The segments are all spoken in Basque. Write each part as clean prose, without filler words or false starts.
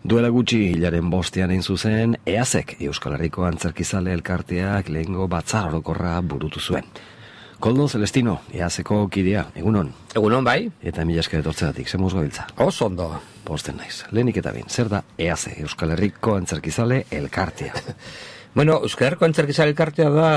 Duela gutxi hilaren bostean egin zuzen, EASek, Euskal Herriko Antzerkizale Elkarteak lehengo batzar orokorra burutu zuen. Koldo Celestino, EASeko kidea, egunon? Egunon, bai. Eta mila esker etortzeatik, zemuz gabiltza? Oso ondo. Posten naiz. Lehenik eta bin, zer da EASe, Euskal Herriko Antzerkizale Elkartea? Bueno, Euskal Herriko Antzerkizale Elkartea da...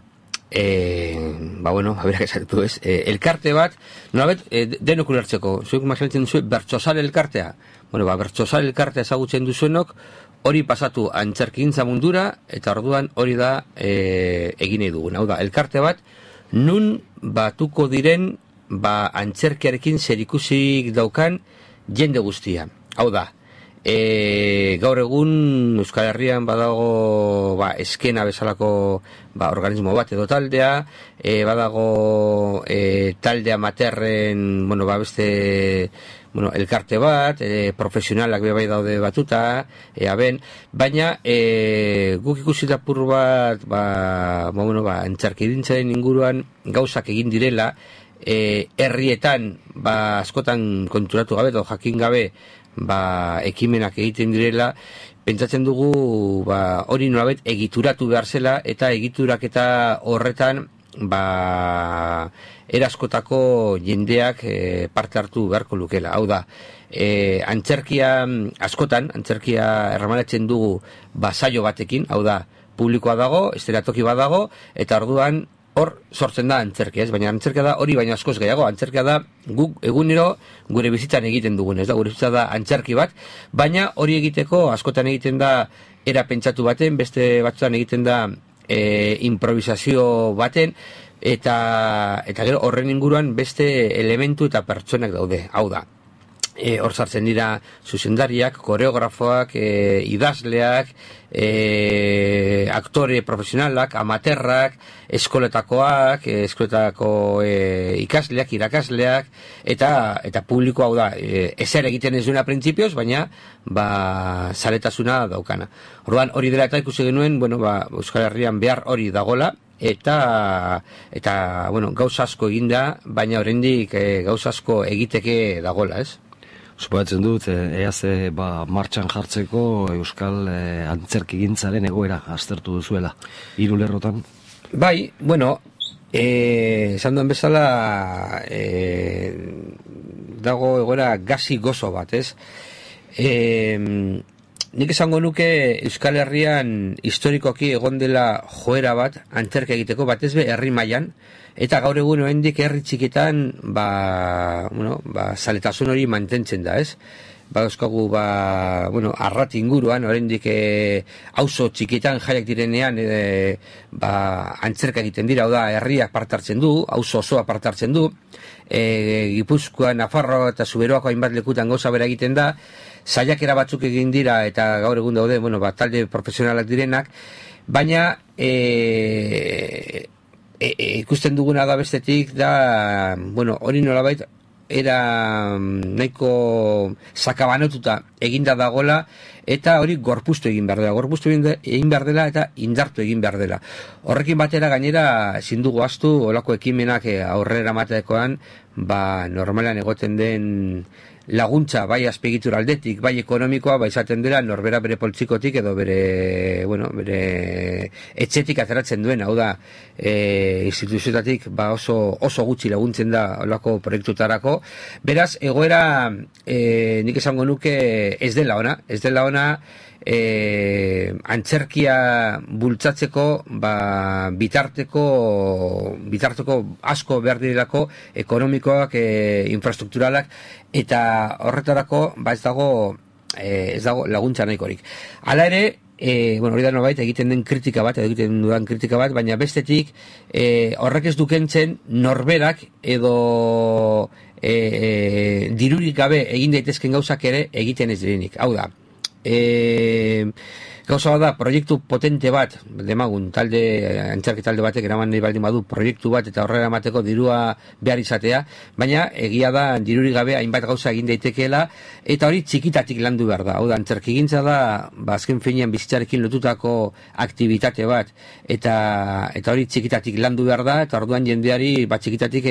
haberak esatu ez, elkarte bat, nolabet, denok ulertzeko, zuek imaginatzen duzu, bertsozale elkartea. Bertsozale elkartea ezagutzen duzuenok, hori pasatu antzerkigintza mundura, eta orduan hori da egin nahi dugun. Hau da, elkarte bat, nun batuko diren, antzerkiarekin zerikusik daukan jende guztia. Hau da, gaur egun Euskal Herrian badago eskena bezalako organismo bat edo taldea, badago taldea materren beste elkarte bat, profesionalak bai daude batuta, baina guk ikusi lapur bat antzerkigintzaren inguruan gauzak egin direla, herrietan askotan konturatu gabe edo jakin gabe ekimenak egiten direla, pentsatzen dugu hori nolabait egituratu behar zela, eta egituraketa horretan eraskotako jendeak parte hartu beharko lukela. Hau da, antzerkia erramanatzen dugu saio batekin, hau da, publikoa dago, eszenatoki bat dago, eta orduan hor sortzen da antzerkia, baina antzerkia da hori baina askoz gehiago. Antzerkia da guk egunero gure bizitzan egiten dugun, gure bizitza da antzerki bat, baina hori egiteko askotan egiten da era pentsatu baten, beste batzutan egiten da improvisazio baten, eta gero horren inguruan beste elementu eta pertsonak daude. Hau da, hor sartzen dira zuzendariak, koreografoak, idazleak, aktore profesionalak, amaterrak, eskoletako ikasleak, irakasleak, eta publiko. Hau da, ezer egiten ez duena printzipioz, baina zaletasuna daukana. Orduan hori dela eta ikusi genuen, Euskal Herrian behar hori dagola, eta gauza asko eginda, baina oraindik gauza asko egiteke dagola, ez? Suposatzen dut, EASe martxan jartzeko Euskal Antzerkigintzaren egoera aztertu duzuela, 3 lerrotan? Bai, esan duen bezala dago egoera gazi gozo bat, ez? Nik esango nuke Euskal Herrian historikoki egon dela joera bat antzerki egiteko, batez be herri mailan, eta gaur egun oraindik herri txikitan zaletasun hori mantentzen da, ez? Euskagu Arrati inguruan oraindik auzo txikitan jaiak direnean antzerka egiten dira, hau da, herriak parte hartzen du, auzo osoa parte hartzen du, Gipuzkoa, Nafarroa eta Zuberoako hainbat lekutan gauza bera egiten da, saiakera batzuk egin dira eta gaur egun daude, talde profesionalak direnak, baina ikusten duguna da bestetik da, hori nolabait era nahiko sakabanotuta eginda dagola, eta hori gorpuztu egin behar dela, eta indartu egin behar dela. Horrekin batera gainera ezin dugu ahaztu olako ekimenak aurrera ematekoan, normalan egoten den laguntza, bai azpiegitura aldetik, bai ekonomikoa, izaten dela norbera bere poltsikotik edo bere etxetik ateratzen duen. Hau da, instituzioetatik oso gutxi laguntzen da olako proiektutarako. Beraz, egoera nik esango nuke ez dela ona, antzerkia bultzatzeko bitarteko asko behar direlako, ekonomikoak, infrastrukturalak, eta horretarako ez dago laguntza nahikorik. Hala ere, hori da nobait egiten den kritika bat, baina bestetik horrek ez dukentzen norberak edo dirurik gabe egin daitezken gauzak ere egiten ez direnik. Hau da, Gauza da, proiektu potente bat, demagun, antzerki talde batek eraman nahi baldin badu, proiektu bat eta horrela emateko dirua behar izatea, baina egia da dirurik gabe hainbat gauza egin daitekeela, eta hori txikitatik landu behar da. Hau da, antzerkigintza da, azken finean bizitzarekin lotutako aktivitate bat, eta hori txikitatik landu behar da, eta orduan jendeari txikitatik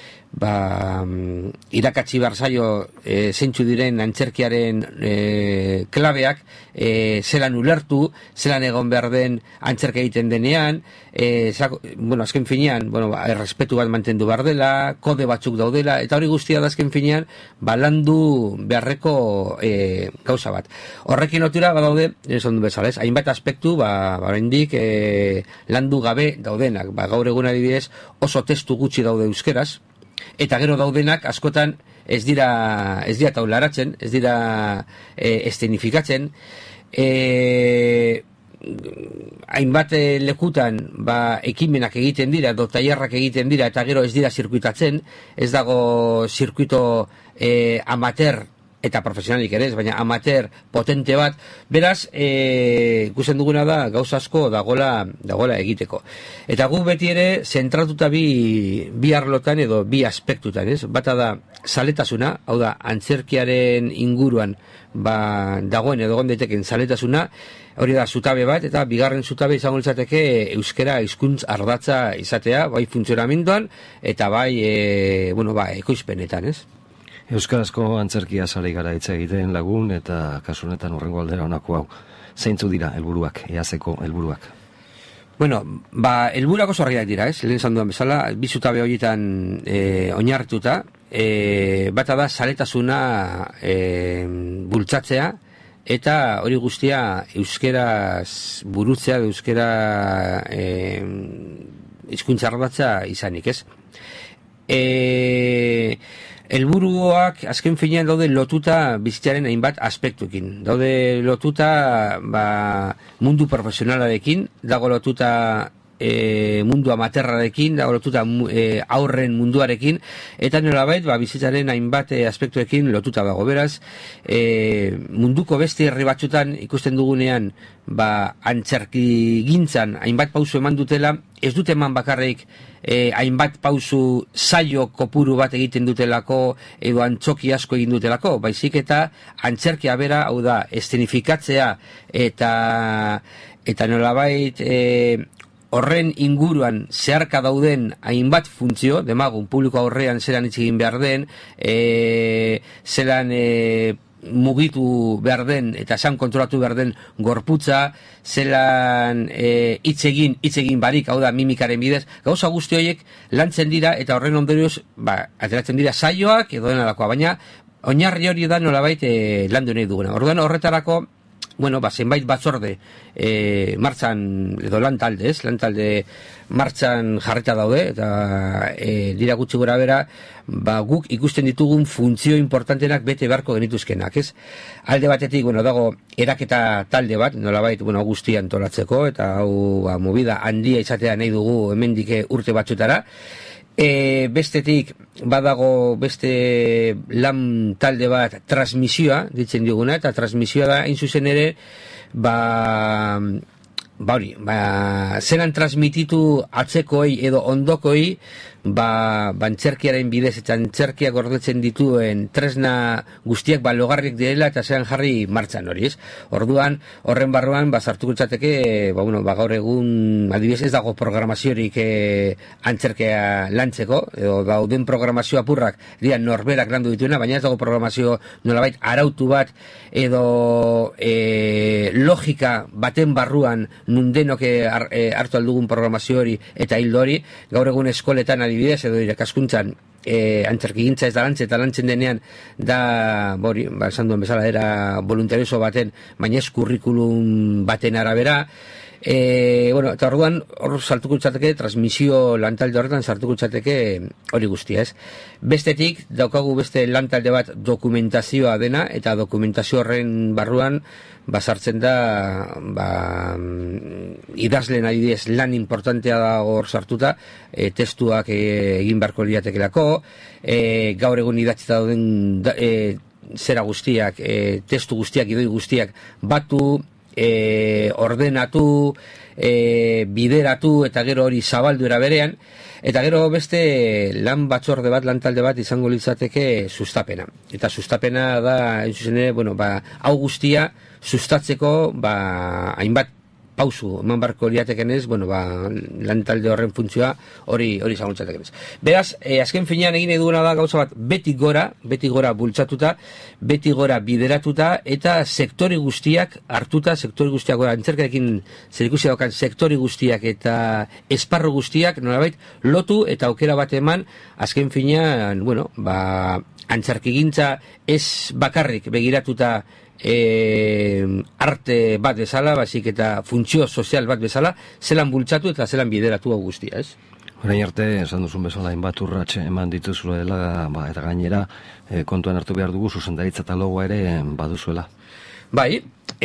irakatsi behar zaio zeintzu diren antzerkiaren klabeak, zelan ulertu, zelan egon behar den antzerka egiten denean, azken finean, errespetu bat mantendu behar dela, kode batzuk daudela, eta hori guztia da azken finean, landu beharreko gauza bat. Horrekin lotura badaude, esan du bezala, hainbat aspektu, oraindik landu gabe daudenak, gaur egun adibidez oso testu gutxi daude euskeraz, eta gero daudenak askotan ez dira taularatzen, ez dira eszenifikatzen, hainbat lekutan ekimenak egiten dira, tailerrak egiten dira, eta gero ez dira zirkuitatzen, ez dago zirkuito amateur eta profesionalik ere ez, baina amateur potente bat, beraz, ikusten duguna da, gauza asko dagoela egiteko. Eta guk beti ere, zentratuta bi arlotan edo bi aspektutan, ez? Bata da, zaletasuna, hau da, antzerkiaren inguruan dagoen edo gondeteken zaletasuna, hori da zutabe bat, eta bigarren zutabe izango litzateke euskera hizkuntz ardatza izatea, bai funtzionamenduan, eta bai, ekoizpenetan, ez? Euskarazko antzerkia sari gara hitz egiten lagun, eta kasu honetan hurrengo aldera honako hau. Zeintzu dira helburuak, EASeko helburuak? Helburuak oso argiak dira, ez? Lehen esan dudan bezala, bi zutabe horietan oinarrituta, bata da zaletasuna bultzatzea, eta hori guztia euskeraz burutzea, euskera hizkuntza ardatza izanik, ez? Helburuak azken finean daude lotuta bizitzaren hainbat aspektuekin. Daude lotuta mundu profesionalarekin, dago lotuta mundu amaterrarekin, dago lotuta aurren munduarekin, eta nolabait bizitzaren hainbat aspektuekin lotuta dago. Beraz, munduko beste herri batzutan ikusten dugunean antzerkigintzan hainbat pausu eman dutela, ez dute eman bakarrik hainbat pausu saio kopuru bat egiten dutelako edo antzoki asko egin dutelako, baizik eta antzerkia bera, hau da, eszenifikatzea eta nolabait horren inguruan zeharka dauden hainbat funtzio, demagun publiko aurrean zelan hitz egin behar den, zelan mugitu behar den eta esan kontrolatu behar den gorputza, zelan hitz egin barik, hau da mimikaren bidez, gauza guzti horiek lantzen dira eta horren ondorioz ateratzen dira saioak edo denalakoa, baina oinarri hori da nolabait landu nahi duguna. Orduan horretarako zenbait batzorde martxan, edo lantalde martxan jarreta daude, eta dira gutxi gora bera, guk ikusten ditugun funtzio importantenak bete beharko genituzkenak, ez? Alde batetik, dago eraketa talde bat, nolabait, guztia antolatzeko, eta hau movida handia izatea nahi dugu hemendik urte batzutara. Bestetik badago beste lan talde bat transmisioa ditzen diguna, eta transmisioa da hain zuzen ere zelan transmititu atzekoi edo ondokoi antzerkiaren bidez eta antzerkiak gordetzen dituen tresna guztiak logarrik direla eta zelan jarri martxan hori, ez? Orduan, horren barruan sartuko litzateke gaur egun adibidez ez dago programaziorik antzerkia lantzeko, edo dauden programazio apurrak dira norberak landu dituena, baina ez dago programazio nolabait arautu bat edo logika baten barruan nundenok hartu aldugun programazio hori eta hildo hori. Gaur egun eskoletan adibidez edo irakaskuntzan antzerkigintza ez da lantzen, eta lantzen denean da, esan duen bezala, era voluntarioso baten, baina ez kurrikulum baten arabera. Eta orduan hor sartuko litzateke transmisio lantalde horretan sartuko litzateke hori guztia, ez? Bestetik daukagu beste lantalde bat dokumentazioa dena, eta dokumentazio horren barruan sartzen da idazleen adibidez lan importantea da hor sartuta, testuak egin beharko liatekelako, gaur egun idatzita dauden zera guztiak, testu guztiak, idoi guztiak batu, ordenatu, bideratu eta gero hori zabaldu era berean, eta gero beste lan batzorde bat, lan talde bat izango litzateke sustapena. Eta sustapena da, hain zuzen ere, hau guztia sustatzeko, hainbat pausu eman barko liatekenez, lan talde horren funtzioa hori izango litzatekenez. Beraz, azken finean egin duguna da gauza bat, beti gora bultzatuta, beti gora bideratuta, eta sektori guztiak hartuta, sektori guztiak gora, antzerkarekin zerikusia daukan sektori guztiak eta esparru guztiak, nolabait, lotu eta aukera bat eman, azken finean, antzerkigintza ez bakarrik begiratuta arte bat bezala, basik eta funtzio sozial bat bezala, zelan bultzatu eta zelan bideratu hau guztia, ez? Orain arte, esan duzun bezala, hainbat urratxe eman dituzuela, eta gainera, kontuan hartu behar dugu, zuzendaritza eta logoa ere baduzuela. Bai,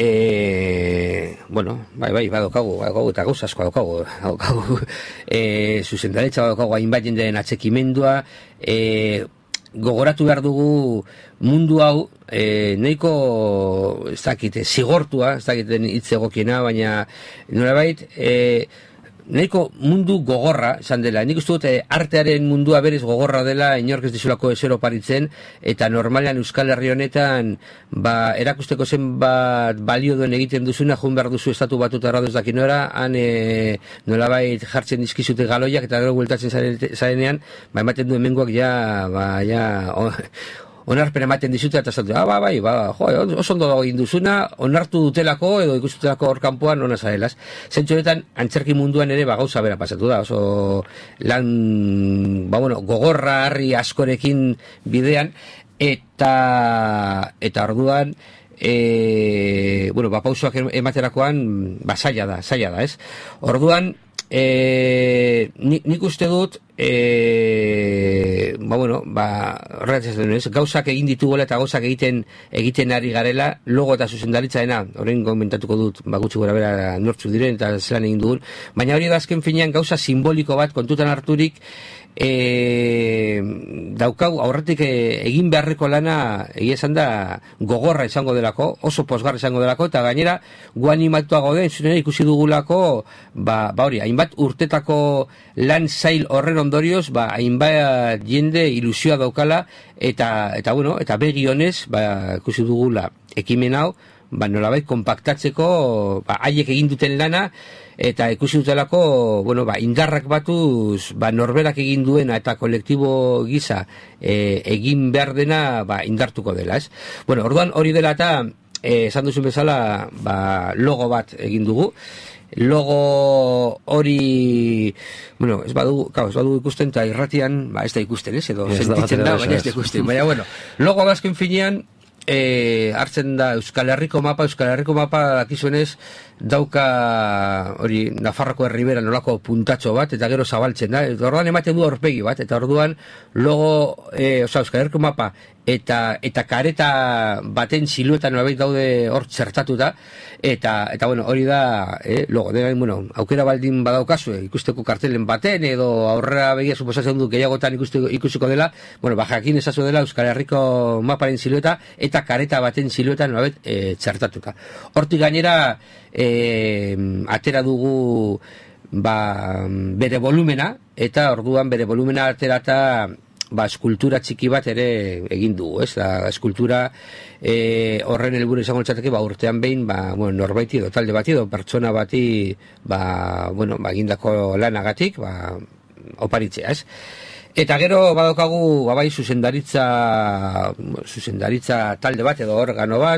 badokagu, eta gauz asko badokagu. Zuzendaritza badokagu hainbat jendeen atxekimendua, gogoratu behar dugu mundu hau nahiko ez dakite zigortua, ez dakiten hitz egokiena, baina nolabait nahiko mundu gogorra izan dela. Nik uste dut artearen mundua berez gogorra dela, inork ez dizulako esero paritzen, eta normalean Euskal Herri honetan erakusteko zenbat balio duen egiten duzuna, joan behar duzu estatu batutara ez dakinora, han nolabait jartzen dizkizute galoiak, eta gero bueltatzen zarenean, ematen du hemengoak onarpen ematen dizute eta zatu, oso ondo dago egin duzuna, onartu dutelako edo ikustutelako hor kanpoan ona zarelaz. Zentzu honetan, antzerki munduan ere gauza bera pasatu da, oso lan, gogorra harri askorekin bidean, eta orduan, pausoak ematerakoan, zaila da, ez? Orduan, nik uste dut gauzak egin ditugola eta gauzak egiten ari garela, logo eta zuzendaritzaena, horrein komentatuko dut gutxi gora bera nortzu diren eta zelan egin dugun, baina hori da azken finean gauza simboliko bat kontutan harturik daukau aurretik egin beharreko lana egia esan da gogorra izango delako, oso posgarra izango delako, eta gainera gu animatua gaude ikusi dugulako hori, hainbat urtetako lan zail horren ondorioz, hainbat jende ilusioa daukala eta begi honez ikusi dugula ekimen hau nolabait konpaktatzeko haiek egin duten lana, eta ikusi dutelako indarrak batuz norberak egin duena eta kolektibo gisa egin behar dena indartuko dela, ez? Orduan hori dela eta esan duzun bezala logo bat egin dugu. Logo hori ez badugu ikusten eta irratian ez da ikusten, ez? Edo sentitzen da, baina ez da ikusten. Baina logo bazken finean hartzen da Euskal Herriko mapa dakizuenez dauka hori Nafarroko herribera nolako puntatxo bat eta gero zabaltzen da, eta orduan ematen du aurpegi bat, eta orduan logo Euskal Herriko mapa eta kareta baten silueta nolabait daude hor txertatuta, eta hori da logo, aukera baldin badaukazu ikusteko kartelen baten edo aurrera begia suposatzen du gehiagotan ikusiko dela, jakin ezazu dela Euskal Herriko maparen silueta eta kareta baten silueta nolabait txertatuta. Hortik gainera atera dugu bere volumena, eta orduan bere volumena aterata eskultura txiki bat ere egin dugu, ez? Eskultura horren helburu izango litzateke urtean behin norbaiti edo talde bati edo pertsona bati egindako lanagatik oparitzea, ez? Eta gero badaukagu zuzendaritza talde bat edo organo bat,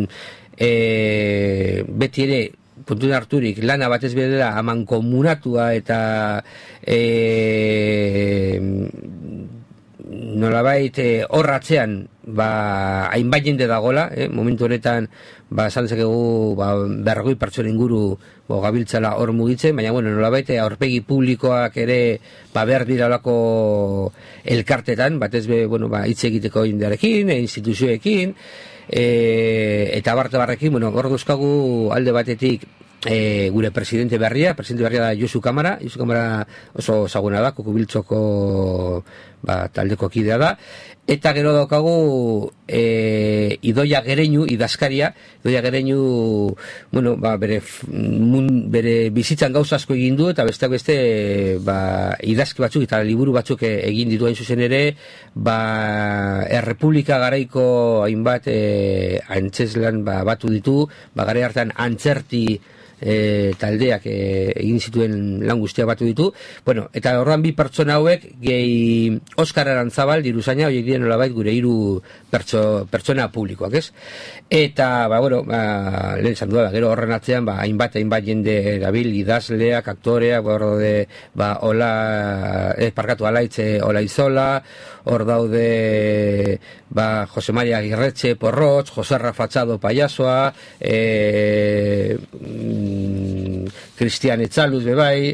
beti ere puntun harturik lana batez bedera amankomunatua eta nolabait horratzean hainbat jende dagola, momentu honetan esan dezakegu berrogei pertsona inguru gabiltzala hor mugitzen, baina nolabait aurpegi publikoak ere behar dira olako elkartetan, batez hitz egiteko jendearekin, instituzioekin, eta barrekin, hor duzkagu alde batetik gure presidente berria da Josu Kamara oso ezaguna da, Kukubiltzoko taldeko kidea da, eta gero daukagu Idoia Gereñu, idazkaria, Idoia Gereñu, bueno, bere bizitzan gauza asko egin du, eta besteak beste, idazki batzuk eta liburu batzuk egin ditu hain zuzen ere, Errepublika garaiko hainbat antzeslan batu ditu, garai hartan antzerti taldeak egin zituen lan guztiak batu ditu. Bueno, eta horran bi pertsona hauek gehi Oskar Arantzabal, Diruzaina, horiek diren nolabait gure 3 pertsona publikoak, ez? Eta, lehen esan du, gero horren atzean, hainbat jende dabil, idazleak, aktoreak, hor daude, Alaitze Olaizola, hor daude, Jose Maria Agirretxe, Porrotx, Jose Rafachado Payasoa, Cristian Etxaluz bebai,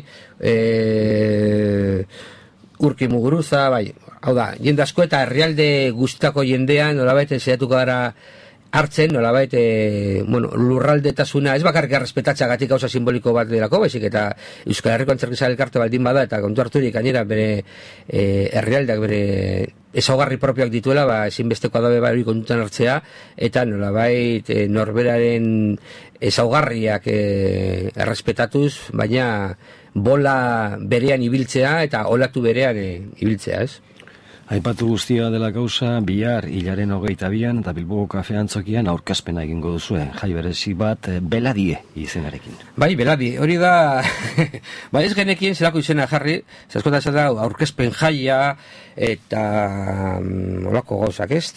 Urki Muguruza, hau da, jende asko eta herrialde guztako jendean, nolabait, saiatuko gara hartzen, nolabait, lurraldetasuna, ez bakarrik errespetatzeagatik gauza simboliko bat delako, baizik eta Euskal Herriko Antzerkizale elkarte baldin bada, eta kontu harturik gainera bere herrialdeak bere ezaugarri propioak dituela, ezinbestekoa dabe hori kontutan hartzea, eta nolabait norberaren ezaugarriak errespetatuz, baina bola berean ibiltzea eta olatu berean ibiltzea, ez? Aipatu guztia dela gauza, bihar hilaren 22an eta Bilboko Kafe Antzokian aurkezpena egingo duzue, jai berezi bat Beladie izenarekin. Beladie, hori da, ez genekien zelako izena jarri, zaskota ez da aurkezpen jaia eta olako gauzak, ez?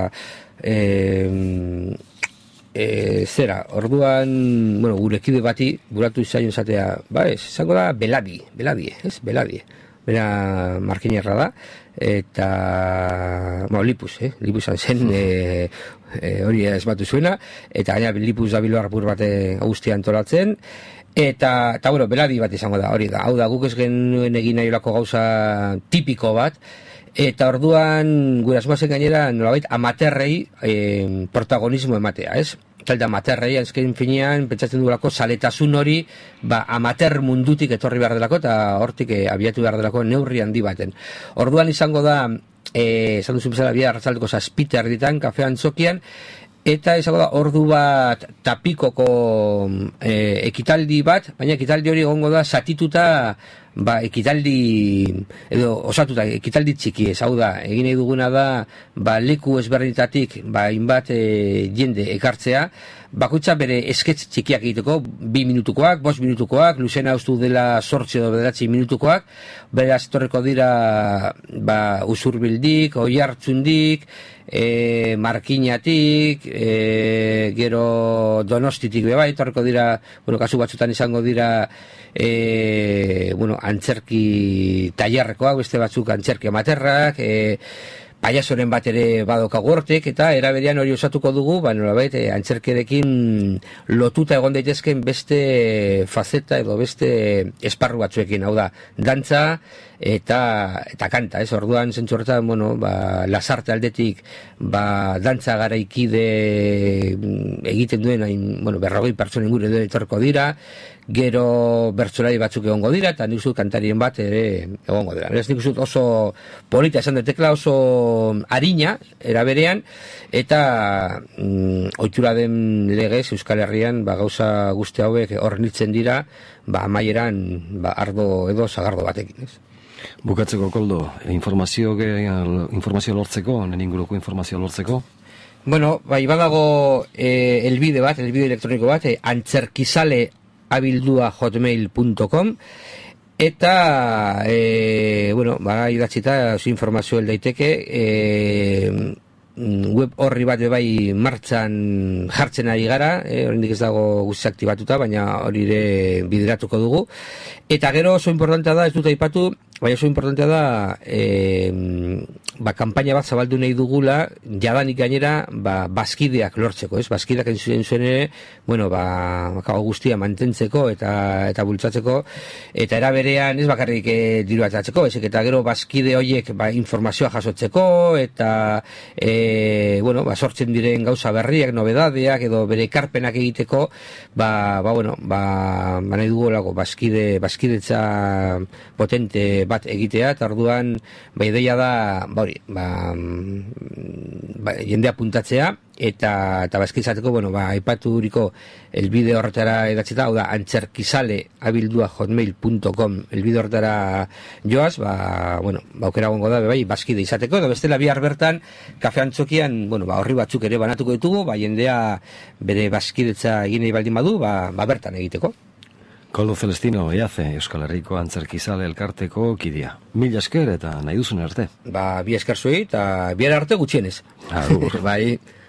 Zera, orduan, gurekide bati, buratu izan zatea, izango da Beladie, ez? Beladie. Bera markinerra da, eta Lipuz, Lipuzan zen, hori ez batu zuena, eta gaina Lipuz da bilbarpur bat guztia antolatzen, eta Beladie bat izango da, hori da, hau da, guk ez genuen egin nahi olako gauza tipiko bat, eta orduan gure asmoa zen gainera nolabait amaterrei protagonismo ematea, ez? Talde amaterrei, azken finean, pentsatzen duelako, saletasun hori, amater mundutik etorri behar delako, eta hortik abiatu behar delako neurri handi baten. Orduan izango da, esan duzu bezala, bihar arratsaldeko 7 erditan, Kafe Antzokian, eta izango da, ordu bat tapikoko ekitaldi bat, baina ekitaldi hori egongo da, satituta, ekitaldi, edo osatuta, ekitaldi txiki ez, hau da, egin nahi duguna da, leku ezberdinetatik, hainbat jende ekartzea, bakoitza bere esketx txikiak egiteko, 2 minutukoak, 5 minutukoak, luzena ustu dela 8 edo 9 minutukoak, beraz etorreko dira, Usurbildik, Oiartzundik, Markinatik, gero Donostitik bebai, etorreko dira, kasu batzutan izango dira, antzerki tailerrekoak, beste batzuk antzerki amaterrak, Payasoren bat ere badokagu hortik, eta eraberean hori osatuko dugu, nolabait, antzerkerekin lotuta egon daitezken beste faceta edo beste esparru batzuekin, hau da, dantza eta kanta, ez? Orduan zentzu horretan, Lasarte aldetik, dantza garaikide egiten duen, 40 pertsona inguru edo etorko dira, gero bertsolari batzuk egongo dira, eta nik uste kantarien bat ere egongo dira. Nik uste oso polita esan detekla, oso harina, eraberean, eta ohitura den legez Euskal Herrian gauza guzti hauek hornitzen dira, amaieran ardo edo sagardo batekin, ez? Bukatzeko, Koldo, informazio lortzeko, nen inguruko informazio lortzeko? Badago elbide elektroniko bat, antzerkizale@hotmail.com, eta idatzita informazio daiteke, web horri bat bai martxan jartzen ari gara, oraindik ez dago guzti aktibatuta, baina hori ere bideratuko dugu. Eta gero oso importantea da, ez dut aipatu, baina oso importantea da, kanpaina bat zabaldu nahi dugula, jadanik gainera, bazkideak lortzeko, ez? Bazkideak entzuen zuen ere, guztia mantentzeko eta bultzatzeko, eta eraberean ez bakarrik diru atatzeko, ez? Eta gero bazkide horiek informazioa jasotzeko, eta sortzen diren gauza berriak, nobedadeak, edo bere ekarpenak egiteko, nahi dugulako bazkidetza potente bat egitea, eta orduan ideia da, jendea puntatzea, eta bazkitzateko, aipaturiko elbide horretara edatzeta, hau da, antzerkizale@hotmail.com elbide horretara joaz, aukera gongo da, bazkide izateko, edo bestela bihar bertan, kafe antzokian, horri batzuk ere banatuko ditugu, jendea bere bazkidetza egin nahi baldin badu, bertan egiteko. Koldo Celestino, EACE, Euskal Herriko Antzerkizale elkarteko kidea. Mila esker eta nahi duzun arte. Bi esker zuei, eta bihar arte gutxienez. Agur. Bai.